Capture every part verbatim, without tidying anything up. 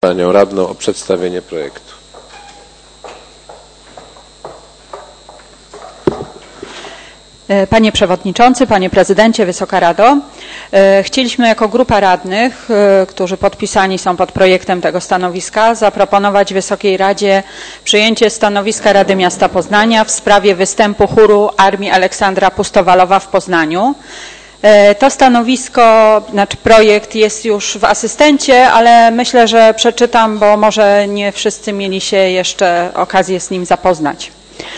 panią radną o przedstawienie projektu. Panie Przewodniczący, Panie Prezydencie, Wysoka Rado. Chcieliśmy jako grupa radnych, którzy podpisani są pod projektem tego stanowiska, zaproponować Wysokiej Radzie przyjęcie stanowiska Rady Miasta Poznania w sprawie występu chóru Armii Aleksandra Pustowalowa w Poznaniu. To stanowisko, znaczy projekt jest już w asystencie, ale myślę, że przeczytam, bo może nie wszyscy mieli się jeszcze okazję z nim zapoznać.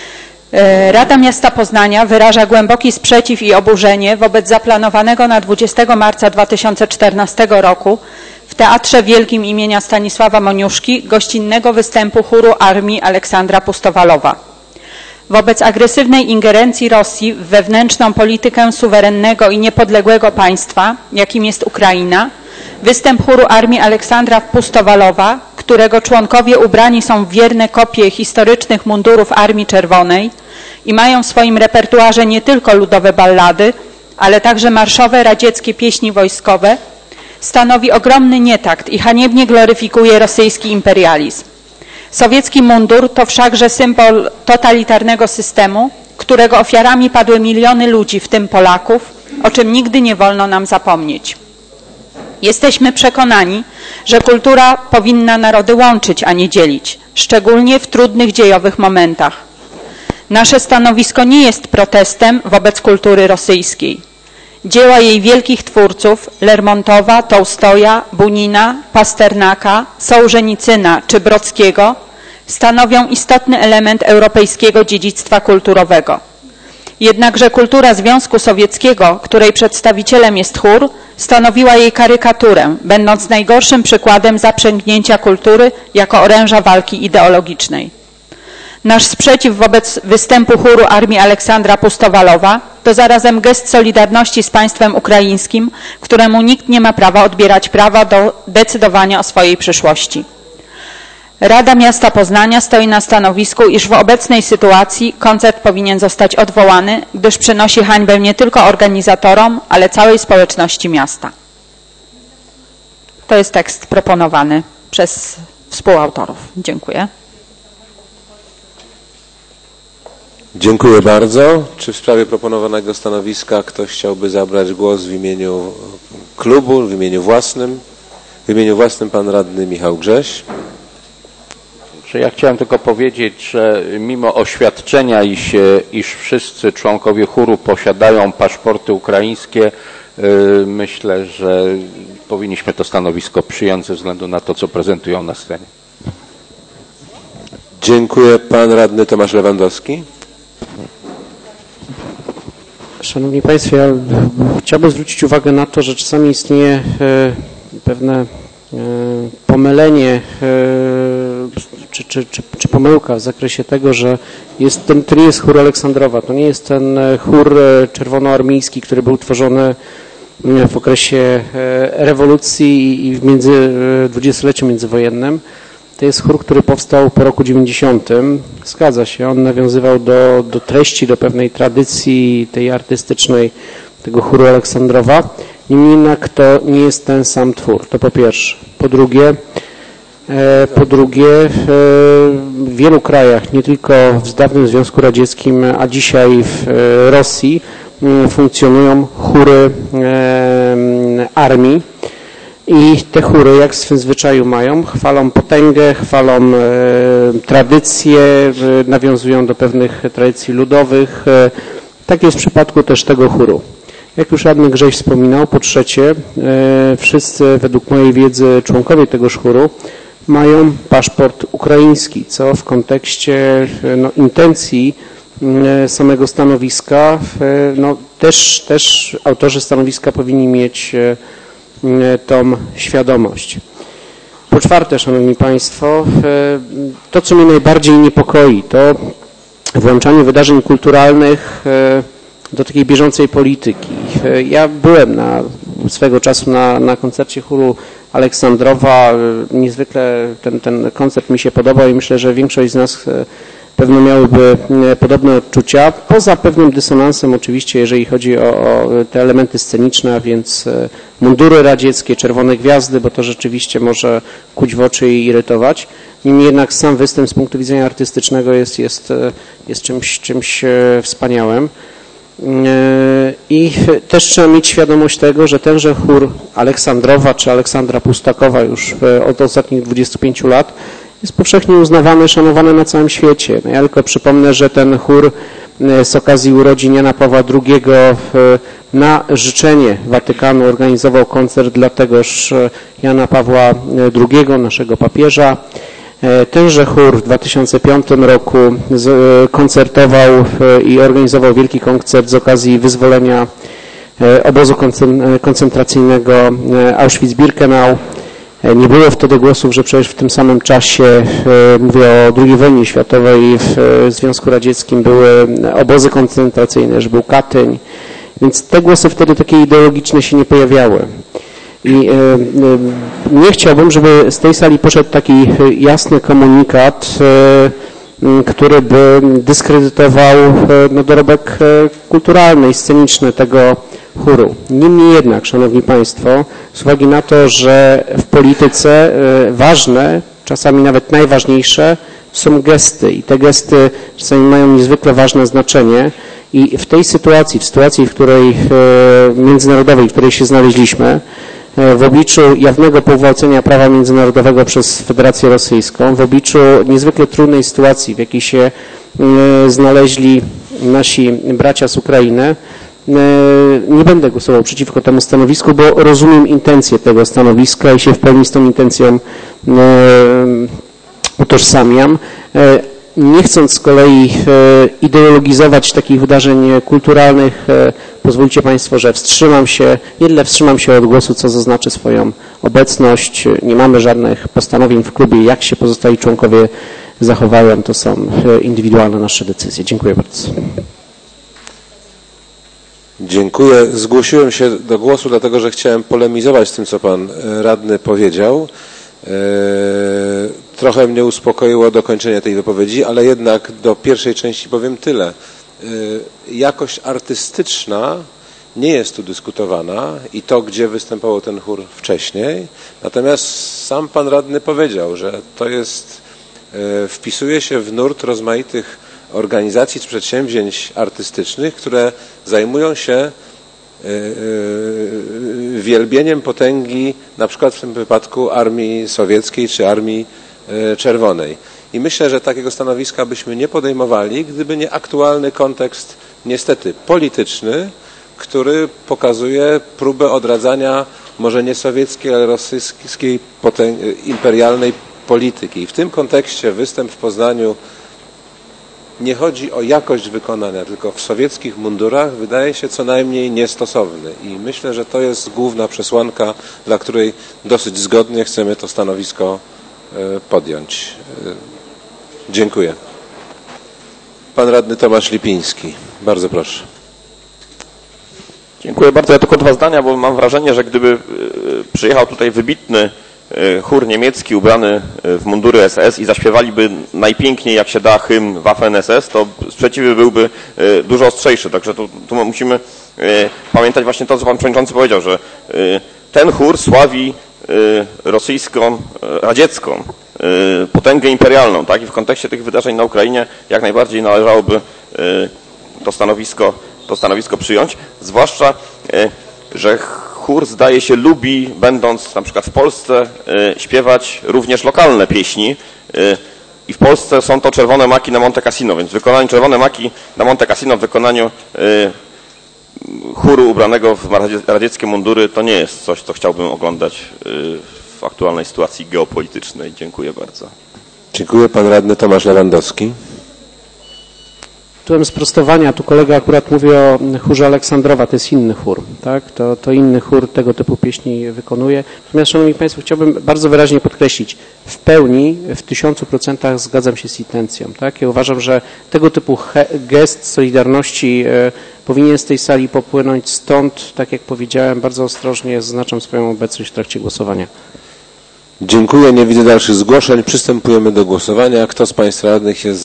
Rada Miasta Poznania wyraża głęboki sprzeciw i oburzenie wobec zaplanowanego na dwudziestego marca dwa tysiące czternastego roku w Teatrze Wielkim imienia Stanisława Moniuszki gościnnego występu chóru Armii Aleksandra Pustowalowa. Wobec agresywnej ingerencji Rosji w wewnętrzną politykę suwerennego i niepodległego państwa, jakim jest Ukraina, występ chóru Armii Aleksandra Pustowalowa, którego członkowie ubrani są w wierne kopie historycznych mundurów Armii Czerwonej i mają w swoim repertuarze nie tylko ludowe ballady, ale także marszowe radzieckie pieśni wojskowe, stanowi ogromny nietakt i haniebnie gloryfikuje rosyjski imperializm. Sowiecki mundur to wszakże symbol totalitarnego systemu, którego ofiarami padły miliony ludzi, w tym Polaków, o czym nigdy nie wolno nam zapomnieć. Jesteśmy przekonani, że kultura powinna narody łączyć, a nie dzielić, szczególnie w trudnych dziejowych momentach. Nasze stanowisko nie jest protestem wobec kultury rosyjskiej. Dzieła jej wielkich twórców Lermontowa, Tołstoja, Bunina, Pasternaka, Sołżenicyna czy Brockiego stanowią istotny element europejskiego dziedzictwa kulturowego. Jednakże kultura Związku Sowieckiego, której przedstawicielem jest chór, stanowiła jej karykaturę, będąc najgorszym przykładem zaprzęgnięcia kultury jako oręża walki ideologicznej. Nasz sprzeciw wobec występu chóru Armii Aleksandra Pustowalowa to zarazem gest solidarności z państwem ukraińskim, któremu nikt nie ma prawa odbierać prawa do decydowania o swojej przyszłości. Rada Miasta Poznania stoi na stanowisku, iż w obecnej sytuacji koncert powinien zostać odwołany, gdyż przynosi hańbę nie tylko organizatorom, ale całej społeczności miasta. To jest tekst proponowany przez współautorów. Dziękuję. Dziękuję bardzo. Czy w sprawie proponowanego stanowiska ktoś chciałby zabrać głos w imieniu klubu, w imieniu własnym? W imieniu własnym pan radny Michał Grześ. Ja chciałem tylko powiedzieć, że mimo oświadczenia, iż, iż wszyscy członkowie chóru posiadają paszporty ukraińskie, myślę, że powinniśmy to stanowisko przyjąć ze względu na to, co prezentują na scenie. Dziękuję. Pan radny Tomasz Lewandowski. Szanowni Państwo, ja chciałbym zwrócić uwagę na to, że czasami istnieje pewne pomylenie czy, czy, czy, czy pomyłka w zakresie tego, że jest, ten, to nie jest chór Aleksandrowa, to nie jest ten chór czerwonoarmijski, który był tworzony w okresie rewolucji i w między, dwudziestoleciu międzywojennym. To jest chór, który powstał po roku dziewięćdziesiątym. Zgadza się, on nawiązywał do, do treści, do pewnej tradycji tej artystycznej tego chóru Aleksandrowa. Niemniej jednak to nie jest ten sam twór, to po pierwsze. Po drugie, po drugie w wielu krajach, nie tylko w dawnym Związku Radzieckim, a dzisiaj w Rosji funkcjonują chóry armii. I te chóry, jak w swym zwyczaju mają, chwalą potęgę, chwalą e, tradycje, e, nawiązują do pewnych tradycji ludowych. E, tak jest w przypadku też tego chóru. Jak już radny Grześ wspominał, po trzecie, e, wszyscy według mojej wiedzy członkowie tegoż chóru mają paszport ukraiński, co w kontekście e, no, intencji e, samego stanowiska, e, no, też, też autorzy stanowiska powinni mieć e, tą świadomość. Po czwarte, Szanowni Państwo, to, co mnie najbardziej niepokoi, to włączanie wydarzeń kulturalnych do takiej bieżącej polityki. Ja byłem na, swego czasu na, na koncercie chóru Aleksandrowa. Niezwykle ten, ten koncert mi się podobał i myślę, że większość z nas pewno miałyby podobne odczucia, poza pewnym dysonansem oczywiście, jeżeli chodzi o, o te elementy sceniczne, a więc mundury radzieckie, czerwone gwiazdy, bo to rzeczywiście może kuć w oczy i irytować. Niemniej jednak sam występ z punktu widzenia artystycznego jest, jest, jest czymś, czymś wspaniałym. I też trzeba mieć świadomość tego, że tenże chór Aleksandrowa czy Aleksandra Pustakowa już od ostatnich dwudziestu pięciu lat jest powszechnie uznawany, szanowany na całym świecie. Ja tylko przypomnę, że ten chór z okazji urodzin Jana Pawła drugiego na życzenie Watykanu organizował koncert dla tegoż Jana Pawła drugiego, naszego papieża. Tenże chór w dwa tysiące piątym roku koncertował i organizował wielki koncert z okazji wyzwolenia obozu koncentracyjnego Auschwitz-Birkenau. Nie było wtedy głosów, że przecież w tym samym czasie, mówię o drugiej wojnie światowej, w Związku Radzieckim były obozy koncentracyjne, że był Katyń, więc te głosy wtedy takie ideologiczne się nie pojawiały. I nie chciałbym, żeby z tej sali poszedł taki jasny komunikat, który by dyskredytował no, dorobek kulturalny i sceniczny tego chóru. Niemniej jednak, Szanowni Państwo, z uwagi na to, że w polityce ważne, czasami nawet najważniejsze są gesty i te gesty czasami mają niezwykle ważne znaczenie i w tej sytuacji, w sytuacji, w której międzynarodowej, w której się znaleźliśmy, w obliczu jawnego pogwałcenia prawa międzynarodowego przez Federację Rosyjską, w obliczu niezwykle trudnej sytuacji, w jakiej się znaleźli nasi bracia z Ukrainy, nie będę głosował przeciwko temu stanowisku, bo rozumiem intencję tego stanowiska i się w pełni z tą intencją utożsamiam. Nie chcąc z kolei ideologizować takich wydarzeń kulturalnych, pozwólcie Państwo, że wstrzymam się, nie tyle wstrzymam się od głosu, co zaznaczę swoją obecność. Nie mamy żadnych postanowień w klubie, jak się pozostali członkowie zachowają, to są indywidualne nasze decyzje. Dziękuję bardzo. Dziękuję. Zgłosiłem się do głosu, dlatego że chciałem polemizować z tym, co Pan radny powiedział. Trochę mnie uspokoiło dokończenie tej wypowiedzi, ale jednak do pierwszej części powiem tyle. Jakość artystyczna nie jest tu dyskutowana i to, gdzie występował ten chór wcześniej. Natomiast sam Pan radny powiedział, że to jest, wpisuje się w nurt rozmaitych organizacji czy przedsięwzięć artystycznych, które zajmują się wielbieniem potęgi, na przykład w tym wypadku Armii Sowieckiej czy Armii Czerwonej. I myślę, że takiego stanowiska byśmy nie podejmowali, gdyby nie aktualny kontekst, niestety polityczny, który pokazuje próbę odradzania może nie sowieckiej, ale rosyjskiej imperialnej polityki. I w tym kontekście występ w Poznaniu nie chodzi o jakość wykonania, tylko w sowieckich mundurach wydaje się co najmniej niestosowny. I myślę, że to jest główna przesłanka, dla której dosyć zgodnie chcemy to stanowisko podjąć. Dziękuję. Pan radny Tomasz Lipiński. Bardzo proszę. Dziękuję bardzo. Ja tylko dwa zdania, bo mam wrażenie, że gdyby przyjechał tutaj wybitny chór niemiecki ubrany w mundury S S i zaśpiewaliby najpiękniej jak się da hymn Waffen S S, to sprzeciw byłby dużo ostrzejszy. Także tu, tu musimy pamiętać właśnie to, co Pan Przewodniczący powiedział, że ten chór sławi rosyjską, radziecką potęgę imperialną, tak? I w kontekście tych wydarzeń na Ukrainie jak najbardziej należałoby to stanowisko, to stanowisko przyjąć, zwłaszcza, że chór zdaje się lubi, będąc na przykład w Polsce, śpiewać również lokalne pieśni i w Polsce są to Czerwone Maki na Monte Cassino, więc wykonanie Czerwone Maki na Monte Cassino w wykonaniu chóru ubranego w radzieckie mundury to nie jest coś, co chciałbym oglądać w aktualnej sytuacji geopolitycznej. Dziękuję bardzo. Dziękuję. Pan radny Tomasz Lewandowski. Tytułem sprostowania, tu kolega akurat mówi o chórze Aleksandrowa, to jest inny chór, tak? To, to inny chór tego typu pieśni wykonuje. Natomiast, Szanowni Państwo, chciałbym bardzo wyraźnie podkreślić, w pełni, w tysiącu procentach zgadzam się z intencją, tak? Ja uważam, że tego typu gest solidarności e, powinien z tej sali popłynąć, stąd, tak jak powiedziałem, bardzo ostrożnie zaznaczam swoją obecność w trakcie głosowania. Dziękuję, nie widzę dalszych zgłoszeń. Przystępujemy do głosowania. Kto z Państwa radnych jest